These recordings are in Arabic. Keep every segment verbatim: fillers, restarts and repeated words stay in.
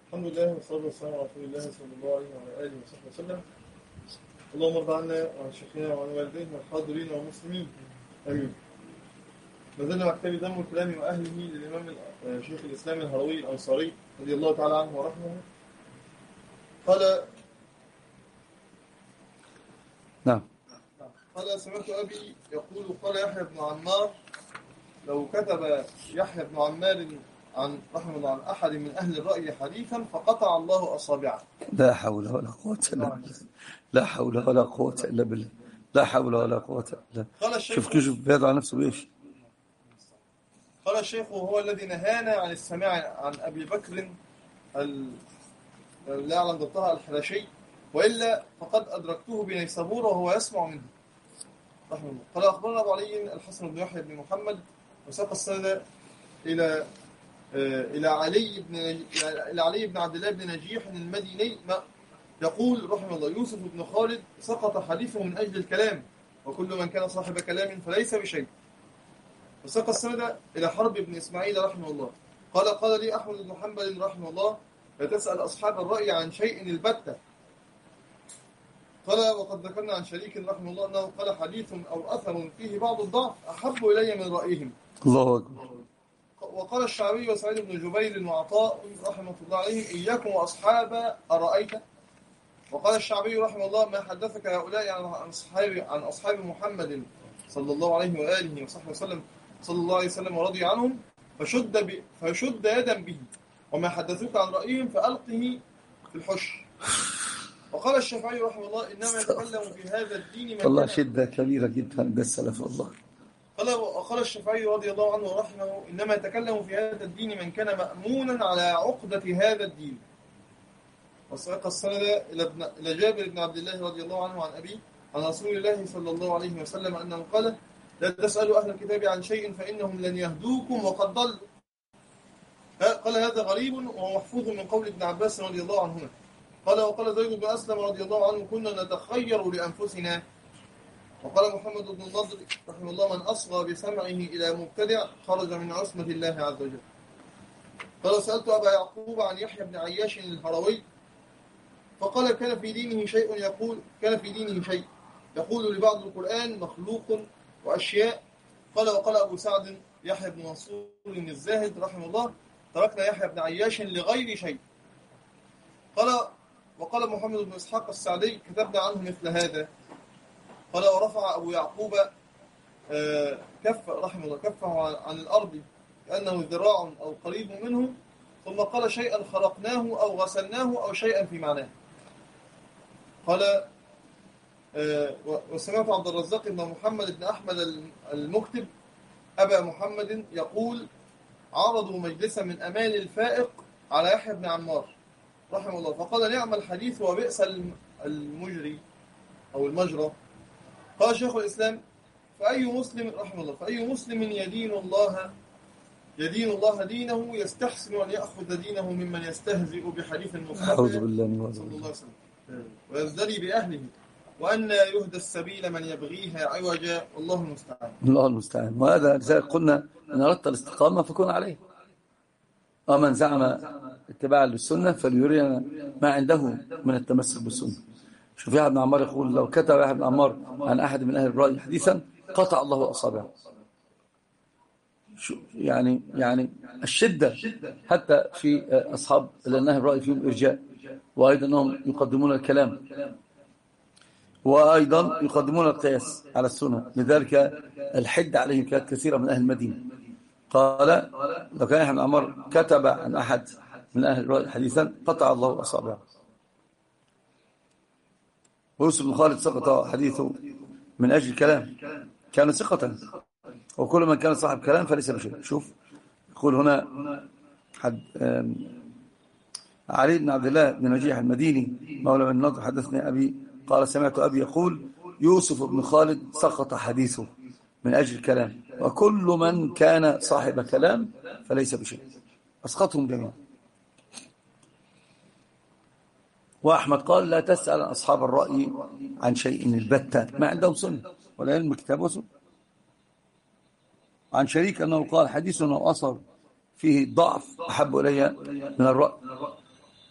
الحمد لله والصلاة والسلام على رسول الله صلى الله عليه وعلى آله وصحبه وسلم. اللهم ارض عنا وعن شيخنا وعن والدينا والحاضرين والمسلمين آمين. ما زلنا مع كتاب ذم الكلام وأهله للإمام شيخ الإسلام الهروي الأنصاري رضي الله تعالى عنه ورحمه. قال نعم قال سمعت أبي يقول قال يحيى بن عمار لو كتب يحيى بن عمار عن رحمه الله عن أحد من أهل الرأي حديثا فقطع الله أصابعه. لا حول ولا قوة إلا بالله. لا حول ولا قوة إلا بالله. لا حول ولا قوة إلا بالله. شوف كيف بيدعو على نفسه بإيش. قال الشيخ وهو الذي نهانا عن السماع عن أبي بكر لا يعلم ضبطها الحرشي وإلا فقد أدركته بنيسابور وهو يسمع منه رحمه الله. قال أخبرنا أبو علي الحسن بن يحيى بن محمد وساق السنة إلى إلى علي بن إلى علي بن عبد الله بن نجيح المديني يقول رحمه الله يوسف بن خالد سقط حديثه من أجل الكلام وكل من كان صاحب كلام فليس بشيء. وساق السنة إلى حرب بن إسماعيل رحمه الله قال قال لي أحمد بن حنبل رحمه الله لا تسأل أصحاب الرأي عن شيء البتة. قال وقد ذكرنا عن شريك رحمه الله أنه قال حديث أو أثر فيه بعض الضعف أحب إلي من رأيهم. الله أكبر. وقال الشعبي وسعيد بن جبير وعطاء رحمه الله عليهم إياكم وأصحاب أرأيت. وقال الشعبي رحمه الله ما حدثك هؤلاء عن أصحاب عن أصحاب محمد صلى الله عليه وآله وصحبه وسلم صلى الله عليه وسلم ورضي عنهم فشد ب... فشد يدا به وما حدثوك عن رأيهم فألقه في الحش. وقال الشافعي رحمه الله إنما يتكلم في هذا الدين من والله شدة كبيرة جدا بالسلف الله. قال وقال الشافعي رضي الله عنه ورحمه إنما يتكلم في هذا الدين من كان مأمونا على عقدة هذا الدين. وساق السند إلى ابن إلى جابر بن عبد الله رضي الله عنه عن أبيه عن رسول الله صلى الله عليه وسلم أنه قال لا تسألوا أهل الكتاب عن شيء فإنهم لن يهدوكم وقد ضلوا. قال هذا غريب وهو محفوظ من قول ابن عباس رضي الله عنهما. قال وقال زيد بن أسلم رضي الله عنه كنا نتخير لأنفسنا. وقال محمد بن النضر رحمه الله من أصغى بسمعه إلى مبتدع خرج من عصمة الله عز وجل. قال سألت أبا يعقوب عن يحيى بن عياش الهروي فقال كان في دينه شيء يقول كان في دينه شيء يقول لبعض القرآن مخلوق وأشياء. قال وقال أبو سعد يحيى بن منصور الزاهد رحمه الله تركنا يحيى بن عياش لغير شيء. قال وقال محمد بن إسحاق السعدي كتبنا عنه مثل هذا. قال ورفع أبو يعقوب كف رحمه الله كفه عن الأرض كأنه ذراع أو قريب منه ثم قال شيئا خرقناه أو غسلناه أو شيئا في معناه. قال وسمعت عبد الرزاق بن محمد بن أحمد المكتب أبا محمد يقول عرضوا مجلسا من أمان الفائق على يحيى بن عمار رحمه الله فقال نعم الحديث وبئس المجري أو المجرى. قال شيخ الإسلام فأي مسلم رحمه الله فأي مسلم يدين الله يدين الله دينه يستحسن أن يأخذ دينه ممن يستهزئ بحديث المصطفى أعوذ بالله صلى الله عليه وسلم ويزدري بأهله وأن يهدى السبيل من يبغيها عوجا والله المستعان. الله المستعان. وهذا زي قلنا إن أردت الاستقامة فكون عليه. ومن زعم اتباعا للسنة فليرينا ما عنده من التمسك بالسنة. شوف يحيى بن عمار يقول لو كتب يحيى بن عمار عن أحد من أهل الرأي حديثا قطع الله أصابعه. يعني يعني الشدة حتى في أصحاب لأن أهل الرأي فيهم إرجاء وأيضا أنهم يقدمون الكلام وأيضا يقدمون القياس على السنة. لذلك الحد عليهم كانت كثيرة من أهل المدينة. قال لو كان يحيى بن عمار كتب عن أحد من أهل الرأي حديثا قطع الله أصابعه. ويوسف بن خالد سقط حديثه من أجل كلام كان ثقة وكل من كان صاحب كلام فليس بشيء. شوف يقول هنا حد علي بن عبد الله بن نجيح المديني مولى بن النضر حدثني أبي قال سمعت أبي يقول يوسف بن خالد سقط حديثه من أجل كلام وكل من كان صاحب كلام فليس بشيء. أسقطهم جميعا. وأحمد قال لا تسأل أصحاب الرأي عن شيء البتة ما عندهم سنة ولا علم كتاب وسنة. عن شريك أنه قال حديث أو أثر فيه ضعف أحب إلي من الرأي.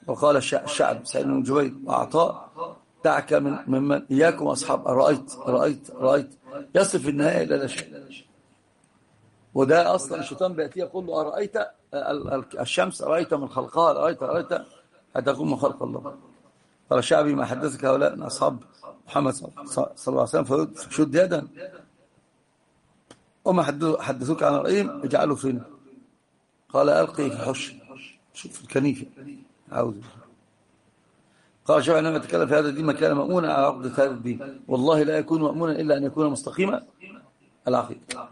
وقال الشعب سعيد بن جبير وعطاء دعك من ممن إياكم أصحاب رأيت رأيت رأيت يصل في النهاية إلى لا شيء. وده أصلا الشيطان بيأتي يقول له أرأيت الشمس أرأيت من خلقها أرأيت أرأيت حتى يكون من خلق الله. قال الشعبي ما حدثك هؤلاء من أصحاب محمد صلى الله عليه وسلم فشد يدا وما حدثوك عن رأيهم اجعلوا فينا. قال ألقي في حش شوف الكنيفة عاوز. قال الشعبي إنما يتكلم في هذا الدين ما كان مأمونا على عقدة هذا الدين والله لا يكون مأمونا إلا أن يكون مستقيما العقيدة.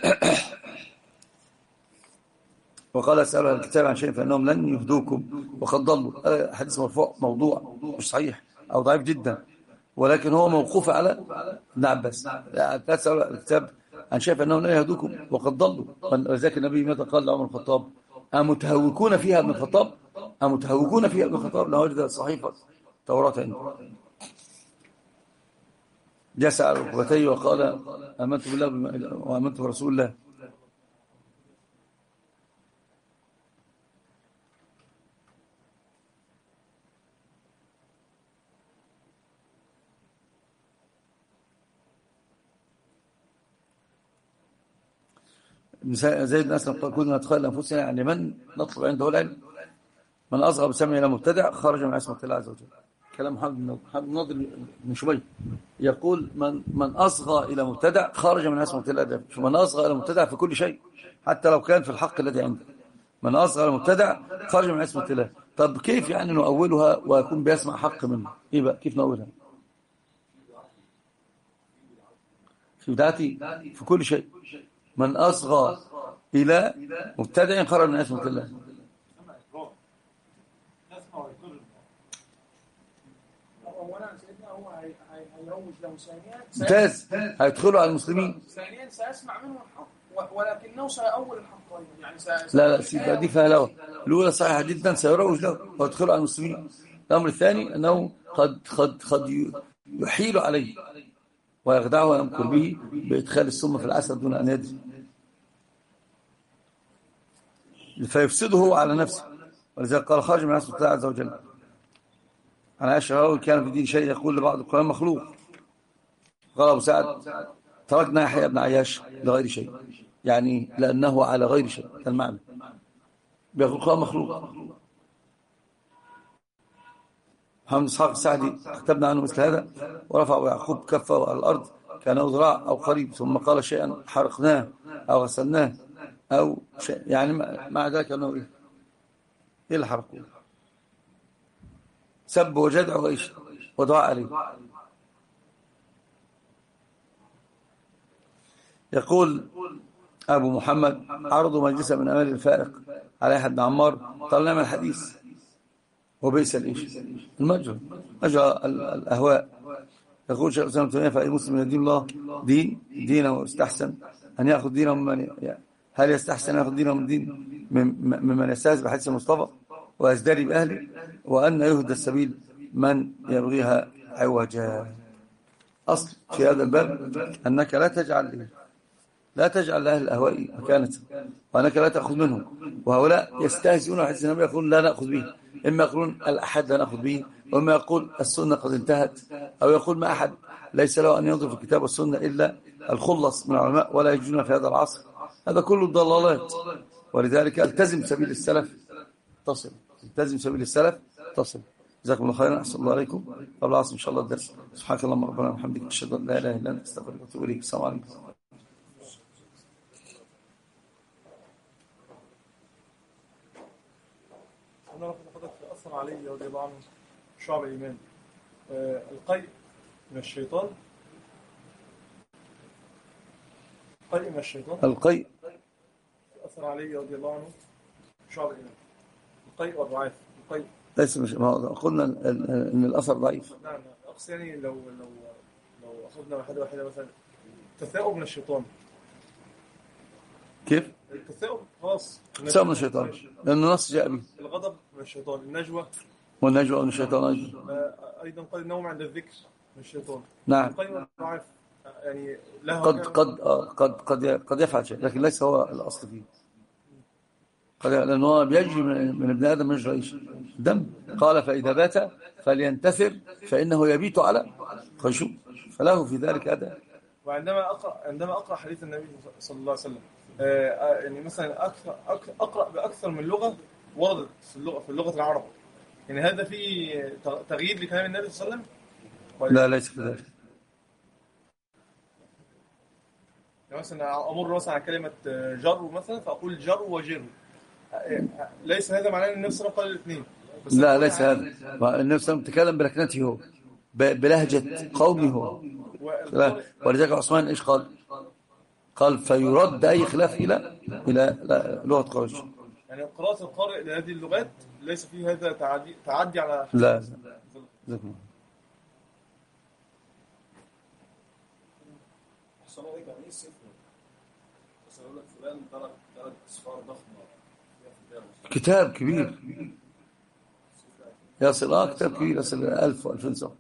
وقال اسألوا الكتاب عن شيء فإنهم لن يهدوكم وقد ضلوا. حديث مرفوع موضوع مش صحيح أو ضعيف جدا ولكن هو موقوف على ابن عباس. تسألوا الكتاب عن شيء فإنهم لن يهدوكم وقد ضلوا. ولذلك النبي ماذا قال لعمر الخطاب أمتهوكون فيها ابن الخطاب أمتهوكون فيها ابن الخطاب لو وجد صحيفة توراة عنده جسع على ركبتيه وقال آمنت بالله وآمنت برسول الله. زيد بن أسلم قال كنا نتخيل أنفسنا يعني من نطلب عنده العلم من أصغى بسمع إلى مبتدع خرج من عصمة الله عز وجل. كلام محمد بن ناظر بن شبيب يقول من من أصغى إلى مبتدع خرج من عصمة الله. من أصغى إلى مبتدع في كل شيء حتى لو كان في الحق الذي عنده. من أصغى إلى مبتدع خرج من عصمة الله. طب كيف يعني نؤولها ويكون بيسمع حق منه؟ إيه بقى كيف نؤولها؟ في بدعتي في كل شيء. من أصغى إلى مبتدع خرج من عصمة الله. ممتاز هيدخلوا على المسلمين. ثانيا سأسمع منه الحق ولكنه سيأول الحق يعني سأ... لا لا سيبقى دي فهلوة. الأولى صحيحة جدا سيروج له ويدخلوا على المسلمين. الأمر الثاني أنه قد قد قد يحيل عليه ويخدعه ويمكر به بإدخال السم في العسل دون أن يدري فيفسده على نفسه. ولذلك قال خارج من عصمة الله عز وجل. عن عائشة كان في دين شيء يقول لبعض القرآن مخلوق. قال أبو سعد تركنا يحيى بن عياش لغير شيء يعني لأنه على غير شيء. المعنى بيقول القرآن مخلوق. محمد إسحاق السعدي كتبنا عنه مثل هذا ورفع يعقوب كفه على الأرض كأنه ذراع أو قريب ثم قال شيئا حرقناه أو غسلناه أو شيء يعني مع ذلك أنه إيه إيه اللي حرقوه سب وجدع وإيش ودعاء عليه. يقول أبو محمد عرضوا مجلسا من أمال الفارق على أحد عمار طلنا من الحديث وبئس الإيش المجرى مجرى الأهواء. يقول شيخ الإسلام ابن تيمية فأي مسلم يدين الله دين دينه ويستحسن أن يأخذ دينه ممن هل يستحسن أن يأخذ دينه من دين ممن يستهزئ بحديث المصطفى ويزدري بأهله وأن يهدى السبيل من يبغيها عوجا. أصل في هذا الباب أنك لا تجعل لا تجعل لأهل الأهواء مكانة وأنك لا تأخذ منهم. وهؤلاء يستهزئون حديث النبي يقولون لا نأخذ به. إما يقولون الأحد لا نأخذ به وإما يقول السنة قد انتهت أو يقول ما أحد ليس له أن ينظر في الكتاب والسنة إلا الخلص من العلماء ولا يجدون في هذا العصر. هذا كله ضلالات. ولذلك التزم سبيل السلف تصل. التزم سبيل السلف تصل. جزاكم الله خيرا. أحسن الله عليكم. قبل العصر إن شاء الله الدرس. سبحانك اللهم ربنا وبحمدك أشهد أن لا إله إلا أنت أستغفرك وأتوب إليك. السلام عليكم. أنا حضرتك أثر علي رضي الله عنه شعب الإيمان آه القيء من الشيطان. القيء من الشيطان. القيء أثر علي رضي الله عنه شعب الإيمان. القيء والرعاف. القيء ليس مش ما قلنا إن الأثر ضعيف. نعم أقصد يعني لو لو لو أخذنا واحدة واحدة مثلا التثاؤب من الشيطان. كيف؟ التثاؤب خلاص. التثاؤب من الشيطان لأنه نص جاء به. الغضب من الشيطان. النجوى والنجوى من الشيطان أيضا. أيضا قال النوم عند الذكر من الشيطان. نعم. القيء والرعاف يعني له قد قد قد قد قد يفعل شيء لكن ليس هو الأصل فيه. قد لأنه بيجري من ابن آدم مجرى شيء. دم. قال فإذا بات فلينتثر فإنه يبيت على خشوع، فله في ذلك أداء. وعندما أقرأ عندما أقرأ حديث النبي صلى الله عليه وسلم آه يعني مثلا أكثر أقرأ بأكثر من لغة وردت في اللغة في اللغة العرب، يعني هذا فيه تغيير لكلام النبي صلى الله عليه وسلم؟ لا ليس كذلك. يعني مثلا أمر مثلا على كلمة جر مثلا فأقول جر وجر، ليس هذا معناه أن النبي صلى الله عليه وسلم قال الاثنين؟ لا ليس هذا. النبي صلى الله عليه وسلم تكلم بلكنته هو، بلهجة قومه هو. ولذلك عثمان إيش قال؟ قال فيرد أي خلاف إلى إلى لغة قريش. يعني قراءة القارئ لهذه اللغات ليس فيه هذا تعدي, تعدي على لا لا. أحسن عليك يعني إيه سفر؟ بس أقول لك فلان ترك ترك أسفار ضخمة، كتاب كبير يصل آه كتاب كبير يصل ألف وألفين صفحة.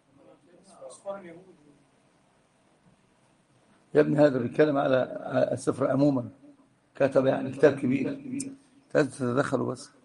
يا ابني هذا بيتكلم على السفر عموما، كتب يعني كتاب كبير، تتدخلوا بس.